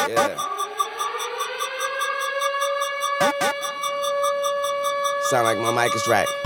Yeah. Sound like my mic is right.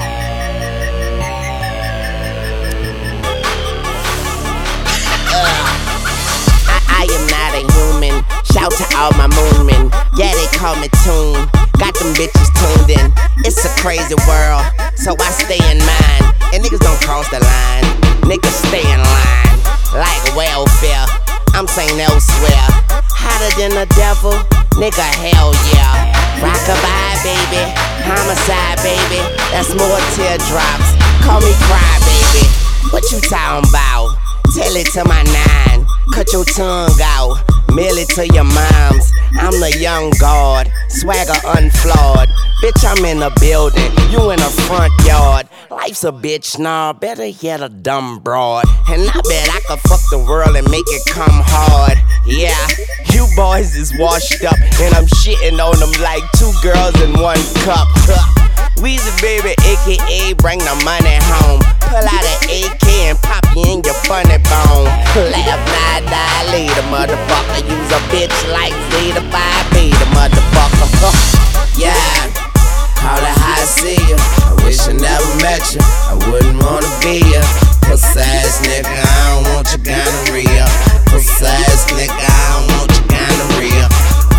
I am not a human. Shout to all my moonmen. Yeah, they call me Tune. Got them bitches tuned in. It's a crazy world, so I stay in mine. And niggas don't cross the line. Niggas stay in line. Like welfare, I'm saying elsewhere. Hotter than the devil, nigga, hell yeah. Rockabye, baby. Homicide, baby. That's more teardrops. Call me cry, baby. What you talking about? Tell it to my nine. Cut your tongue out. Mail it to your moms. I'm the young guard. Swagger unflawed. Bitch, I'm in the building. You in the front yard. Life's a bitch, nah. Better yet a dumb broad. And I bet I could fuck the world and make it come hard. Yeah, you boys is washed up. And I'm shitting on them like two girls in one cup. Weezy baby, aka bring the money home. Pull out an AK and pop you in your funny bone. Laugh, not die later, motherfucker. Use a bitch like Zeta 5 the motherfucker. Yeah, call it how I see ya. I wish I never met you. I wouldn't wanna be ya. Pussy ass nigga, I don't want your gonorrhea. Pussy ass nigga, I don't want your gonorrhea.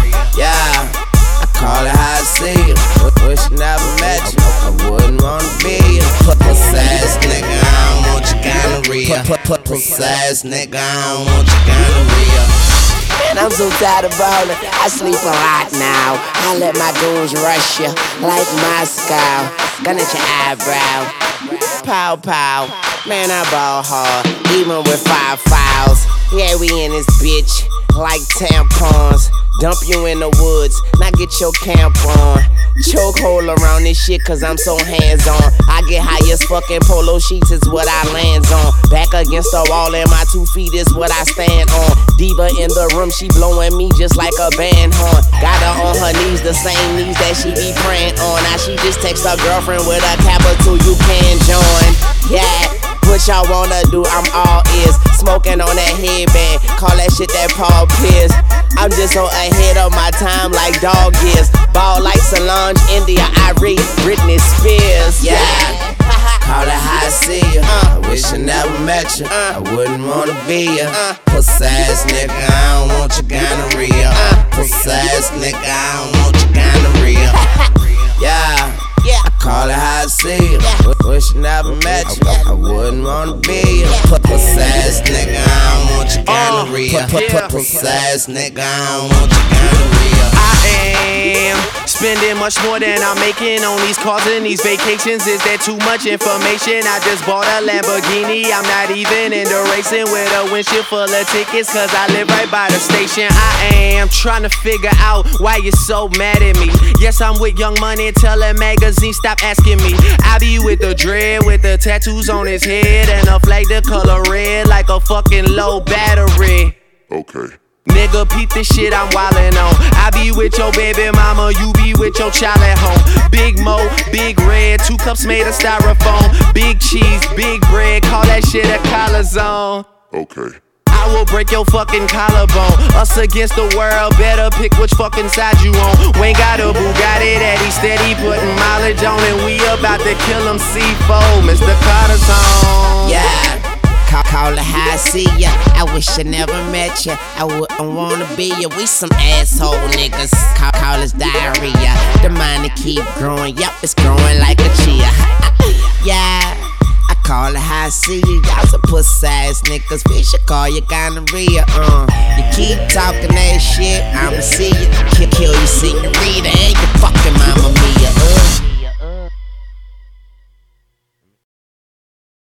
Yeah, I call it how I see ya. Wish I never met you. I wouldn't wanna be ya. Pussy ass nigga, I don't want your gonorrhea. Pussy ass nigga, I don't want your gonorrhea. Man, I'm so tired of ballin'. I sleep a lot now. I let my goons rush ya like Moscow. Gun at your eyebrow. Pow pow. Man, I ball hard, even with 5 fouls. Yeah, we in this bitch like tampons. Dump you in the woods, now get your camp on. Chokehold around this shit cause I'm so hands-on. I get high as fucking polo sheets is what I lands on. Back against the wall and my 2 feet is what I stand on. Diva in the room, she blowing me just like a band horn. Got her on her knees, the same knees that she be praying on. Now she just text her girlfriend with a capital, you can join. Yeah, what y'all wanna do, I'm all ears. Smoking on that headband, call that shit that Paul Pierce. I'm just so ahead of my time like dog years. Ball like Solange, India, Irie, Britney Spears. Yeah, call it how I see ya. I wish I never met you. I wouldn't wanna be ya. Pussy ass nigga, I don't want your gonorrhea. Pussy ass nigga, I don't want your gonorrhea. Yeah, I call it how I see ya. Wish I never met you. I wouldn't wanna be ya. Pussy ass nigga, I don't want your gonorrhea. Pussy ass nigga, I don't want your gonorrhea. I am spending much more than I'm making on these cars and these vacations. Is there too much information? I just bought a Lamborghini. I'm not even into racing with a windshield full of tickets cause I live right by the station. I am trying to figure out why you're so mad at me. Yes, I'm with Young Money, tell that magazine stop asking me. I be with the dread, with the tattoos on his head and a flag the color red like a fucking low battery. Okay. Nigga, peep this shit I'm wildin' on. I be with your baby mama, you be with your child at home. Big Mo, Big Red, 2 cups made of styrofoam. Big cheese, big bread, call that shit a collar zone. Okay. I will break your fucking collarbone. Us against the world, better pick which fucking side you on. Wayne got a Bugatti that he steady putting mileage on. And we about to kill him C4, Mr. Carter's on. Yeah. Call it how I see ya. I wish I never met ya. I wouldn't wanna be ya. We some asshole niggas. Call us diarrhea. The mind to keep growing. Yup, it's growing like a chia. Yeah, I call it how I see ya. Y'all some pussy ass niggas. We should call you gonorrhea. You keep talking that shit, I'ma see ya. Kill you, senorita.